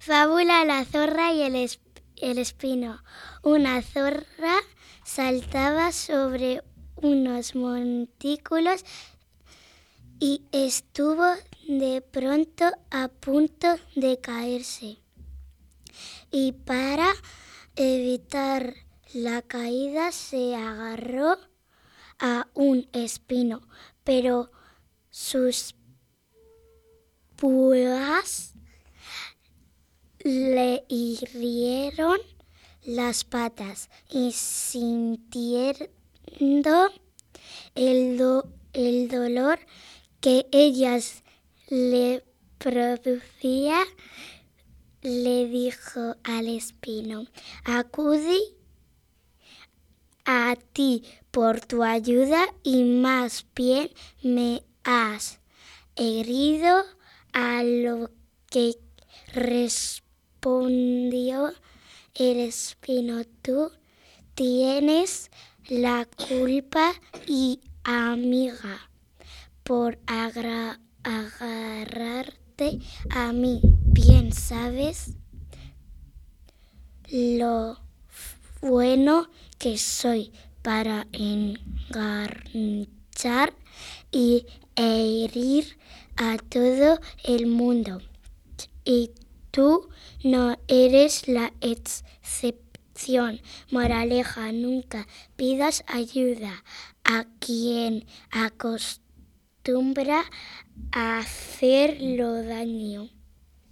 Fábula La zorra y el espino. Una zorra saltaba sobre unos montículos y estuvo de pronto a punto de caerse. Y para evitar la caída se agarró a un espino, pero sus púas le hirieron las patas y sintiendo el dolor que ellas le producía, le dijo al espino: acudí a ti por tu ayuda y más bien me has herido. A lo que respondió el espino: tú tienes la culpa y amiga por agarrarte a mí. Bien sabes lo bueno que soy para enganchar y herir a todo el mundo. Y tú no eres la excepción. Moraleja: nunca pidas ayuda a quien acostumbra a hacerlo daño.